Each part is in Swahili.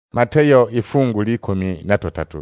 Mateyo ifungu 13.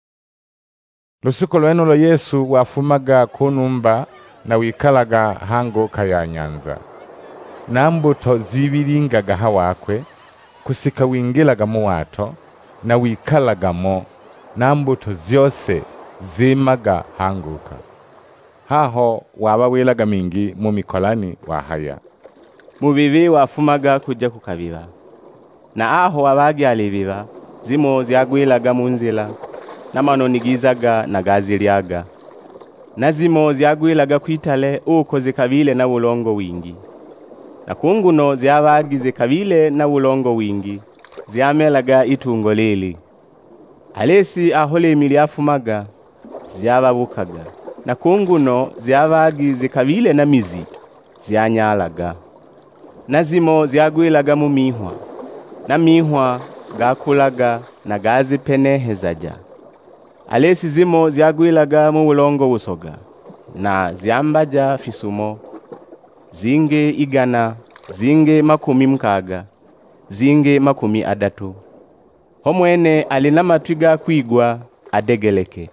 Lusuku lwenulo Yesu wafumaga kunumba na wikalaga hanguka ya nyanza. Na mbuto zibiringaga hawakwe kusika wingilaga mu wato na wikalagamo, na mbuto zyose zimaga hanguka. Haho wabawilaga mingi mu mikolani wahaya. Mubibi wafumaga kuja kukabiba. Na aho wabagyalibiba zimo zyagwilaga mu nzila namanonigizaga na gazilyaga. Na zimo zyagwilaga kwitale uko zikabile na bulongo wingi. Na kunguno zyabagize kabile na bulongo wingi zyamelaga itungo lili. Alesi ahole emili afumaga zyababukaga. Na kunguno zyabagize kabile na mizi zyanyalaga. Na zimo zyagwilaga mu mihwa, na mihwa gakulaga na gazipenehezaja. Alesi zimo zyagwilaga mu bulongo busoga, na zyambaja fisumo, zinge 100, zinge 60, zinge 30. Homwene alina matwi ga kwigwa adegeleke.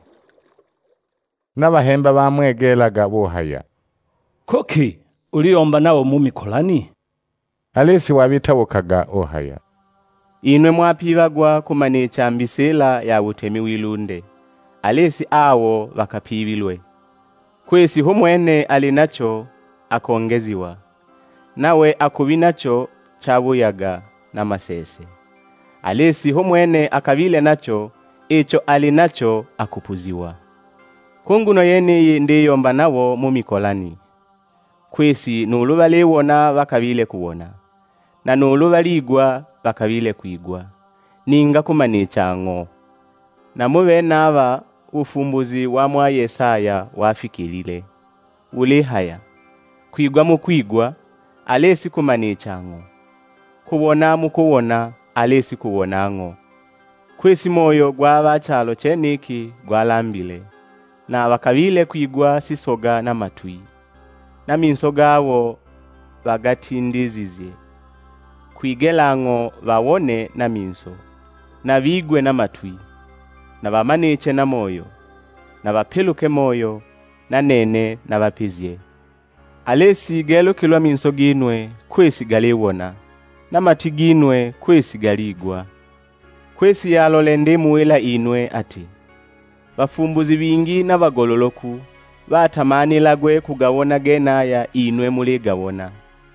N'abahemba bamwegelaga buhaya. Koki uliomba nawo mu mikolani? Alesi wabitabukaga ohaya. Inwe mwapibagwa kumanecha mbisela ya butemi wilunde. Alesi awo bakapibilwe. Kwesi homwene alinacho akongeziwa. Nawe akubinacho chabuyaga na masese. Alesi homwene akabile nacho echo alinacho akupuziwa. Kunguno yene ndiyomba nawo mu mikolani. Kwesi nuluba liwona bakabile kuwona. Na nuluba ligwa bakabile kwigwa. Ninga kumanichango. Na mube naba ufumbuzi wa mwa Yesaya wafikilile. Ulihaya. Kwigwa mu kwigwa alesi kumanichango. Kuwona mu kuwona alesi kuwonango. Kwesi moyo gwa chalo cheniki gwalambile. Na bakabile kwigwa sisoga na matui. Na minso gawo bagatindizizie. Kwigelango bawone na minso, na bigwe na matui, na bamaneche na moyo, na bapeluke moyo, na nene na bapizye. Alesi gelukilwa minso ginwe kwesi galiwona, na matui ginwe kwesi galigwa. Kwesi yalolende muwela inwe ati, bafumbuzi bingi na bagololoku, batamanilagwe kugawona genaya inwe muligawona.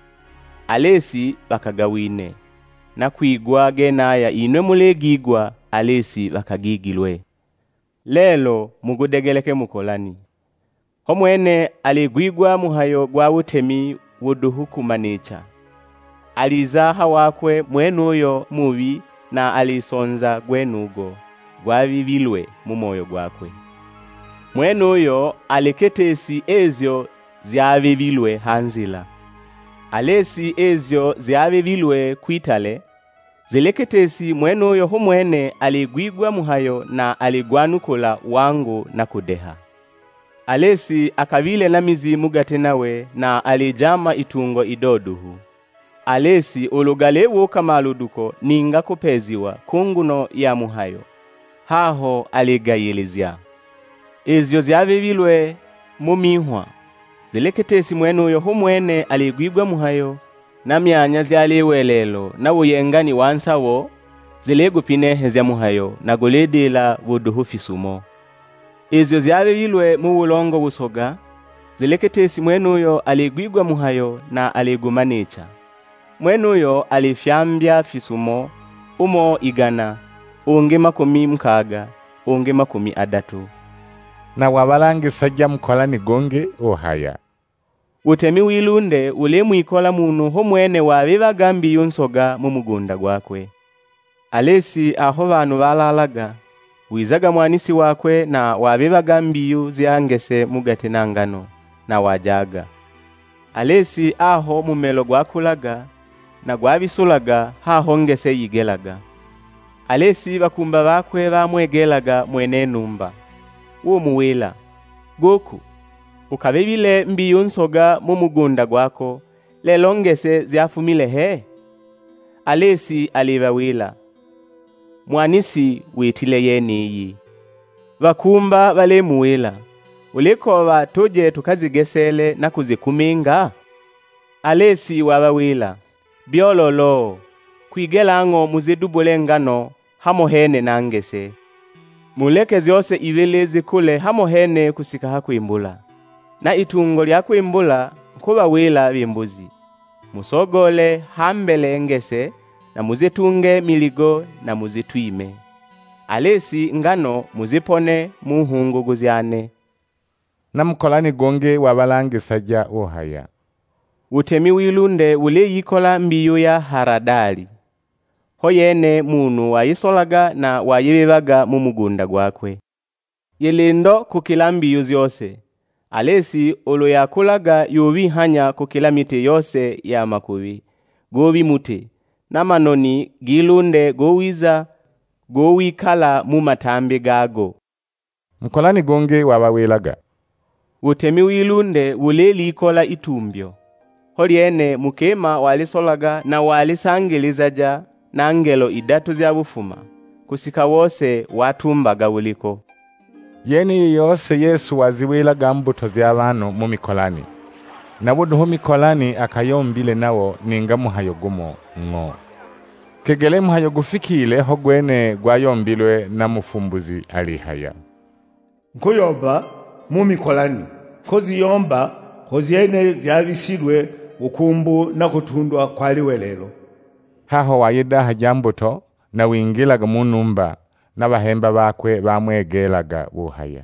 Alesi bakagawine, na kwigwa genaya inwe mulegigwa alesi bakagigilwe. Lelo mugudegeleke mukolani. Homwene aligwigwa muhayo gwa butemi wuduhuku manecha. Aliza hawakwe mwenuyo mubi na alisonza gwenugo gwabibilwe mu moyo gwakwe. Mwenuyo aliketesi ezyo zyabibilwe hanzila. Alesi ezyo zyabibilwe kwitale, zileketesi mwenuyo homwene aligwigwa muhayo na aligwanukula wangu na kudeha. Alesi akabile na mizimu gatenawe na alijama itungo idoduhu. Alesi ulugalewo kamaluduko ninga kupeziwa kunguno ya muhayo. Haho aligayilizya. Ezyo zyabibilwe mu mihwa. Zileketesi mwenuyo homwene aligwigwa muhayo, na myanya zyaliwelelo na uyengani wansawo zilegupinehezya muhayo na guledela buduhu fisumo. Ezyo zyabibilwe mu bulongo busoga, zileketesi mwenuyo aligwigwa muhayo na aligumanecha. Mwenuyo alifyambya fisumo umo 100, unge 60, unge 30. Na wabalangisa ja mukolani gonge ohaya. Utemi wilunde ulemu ikola munu homwene wabibagambi yunsoga mu mugunda gwakwe. Alesi aho bantu balalaga, wizaga mwanisi wakwe na wabibagambi yu zyangese mugate nangano na wajaga. Alesi aho mumelo gwakulaga na gwabisulaga haho ngese yigelaga. Alesi bakumba bakwe bamwegelaga mwene numba. Uwo muwela, goku, ukabibile mbiyu nsoga mu mugunda gwako, lelongese zyafumile he? Alesi alibawila, mwanisi witile yeniyi. Vakumba valemuwila, ulikowa tuje tukazigesele na kuzikuminga? Alesi wabawila, biololo, kwigelango muzidubule ngano hamohene nangese. Muleke zyose ivelezi kule hamohene kusika hakwimbula. Na itungo lya kwimbula kuba wila bimbuzi. Musogole hambele ngese na muzitunge miligo na muzitwime. Alesi ngano muzipone muhungu guzyane. Na mukolani gonge wabalangisaja ohaya. Utemi wilunde ule yikola mbiyo ya haradali. Hoyene munu wayisolaga na wayibibaga mu mugunda gwakwe. Yelindo kukila mbiyo zyose. Alesi olo yakulaga yubi hanya kukila miti yose ya makubi. Gobi muti. Na manoni gilunde gowiza gowikala mu matambi gago. Mukolani gonge wabawilaga. Utemi wilunde ule likola itumbyo. Holyene mukema walisolaga na walisangilizaja na angelo idatu zya bufuma. Kusika wose watumbaga uliko. Yeni yose Yesu waziwilaga mbuto z'abantu mu mikolani. Nabudu ho mikolani akayombile nawo ninga muhayogumo ngo. Kegele muhayogufikile ho gwene gwayombilwe na mufumbuzi alihaya. Nkuyomba mu mikolani. Kozi yomba hoziyene zyabisilwe ukumbu na kutundwa kwaliwelelo. Haho wayidaha jambuto na wingilaga mu numba n'abahemba bakwe bamwegelaga buhaya.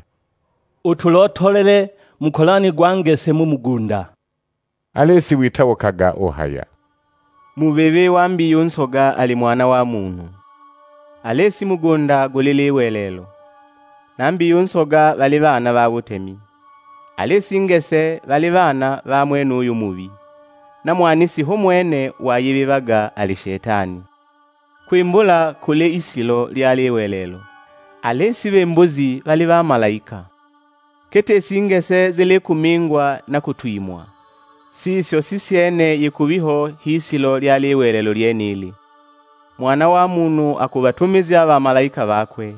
Utulotolele mukolani gwangese mu mugunda. Alesi witawokaga ohaya. Mubebe wambi yunsoga ali mwana wa munu. Alesi mugunda guliliwelelo. Nambi yunsoga bali bana ba butemi. Alesi ngese bali bana ba mwenu uyu mubi. Na mwanisi homwene wayibibaga ali shetani. Kwimbula kule isilo lyaliwelelo. Alesi bembuzi bali ba malaika. Kete singese zile kumingwa na kutwimwa. Sisyo sisiene yikubiho hisilo lyaliwelelo lyenili. Mwana wa munu akubatumizi aba malaika bakwe.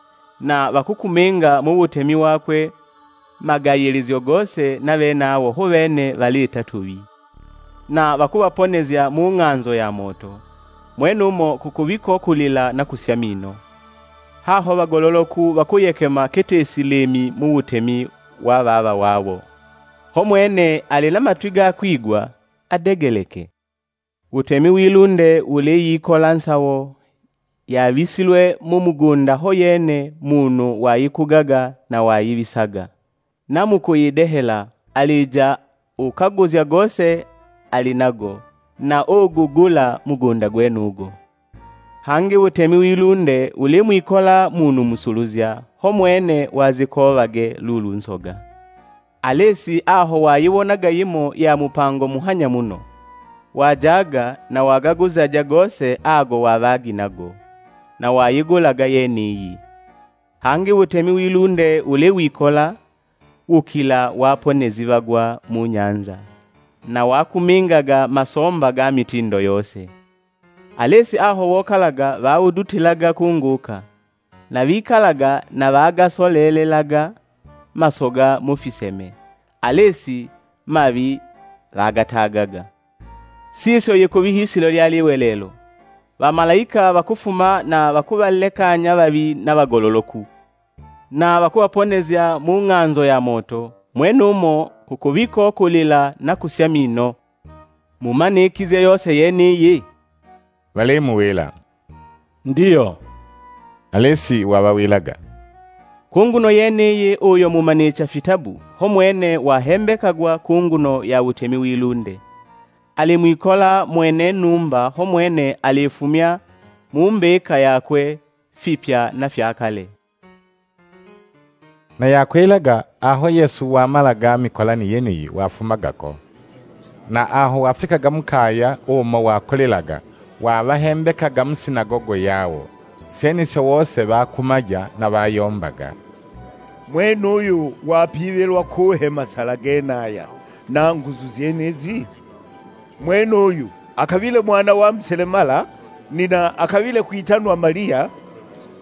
Na bakukumenga mu butemi wakwe magayilizyo gose na benawo ho bene balita tubi. Na bakubaponezya mu nganzo ya moto. Mwenumo kukubiko kulila na kusyamino. Haho bagololoku bakuyekema kete silemi mu butemi wa baba wabo. Homwene alina matwiga kwigwa adegeleke. Utemi wilunde ule yikola nsawo yabisilwe mu mugunda hoyene munu wayikugaga na wayibisaga. Namukuyidehela alija ukaguzya gose alinago na ogugula mugunda gwenugo. Hangi utemi wilunde ule mwikola munu musuluzya homwene wazikovage lulu nsoga. Alesi aho wayibonaga yimo ya mupango muhanya muno. Wajaga na wagaguza jagose ago wabagi nago. Na wayigulaga yeniyi. Hangi utemi wilunde ule wikola ukila waponezi bagwa mu nyanza. Na wakumingaga masomba ga mitindo yose. Alesi aho wokalaga bawudutilaga kunguka. Na bikalaga na bagasolelelaga masoga mufiseme. Alesi mabi bagatagaga. Sisyo yekubihisilo lyaliwelelo. Bamalaika bakufuma na bakubalekanya babi n'abagololoku. Na bakubaponezya mu nganzo ya moto. Mwenumo kukubiko kulila na kusyamino. Mumanikize yose yeniyi. Balemuwela. Ndiyo. Alesi wabawilaga. Kunguno yeniyi uyo mumanicha fitabu. Homwene wahembekagwa kunguno ya utemi wilunde. Alimwikola mwene numba homwene alifumya mumbeka yakwe fipya na fyakale. Na yakwelaga aho Yesu wamalaga mikolani yeniyi wafumagako. Na aho wafikaga mukaya umo wakolelaga wabahembekaga mu sinagogo yawo. Senisyo wose bakumaja na bayombaga. Mwenu uyu wapibilwa kuhema salagenaya na nguzu zenezi. Mwenu uyu akabile mwana wa mselemala nina akabile kuitanwa Maria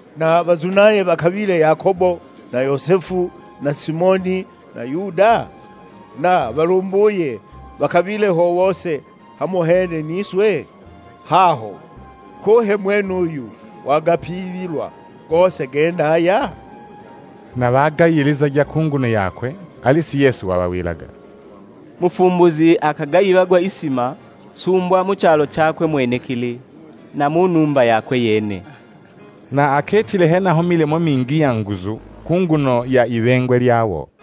na bazunaye bakabile Yakobo na Yosefu na Simoni na Yuda na balumbuye bakabile ho wose hamuhene niswe haho kohe mwenuyu wagapivilwa gose genaya na bagayiriza rya kunguna yakwe alisi Yesu wabawilaga. Mufumbuzi akagayibagwa isima sumbwa mu cyalo cyakwe mwenekili na mu numba yakwe yene. Na aketile hena ho milemo mingi ya nguzu kunguno ya ibengwe lyawo.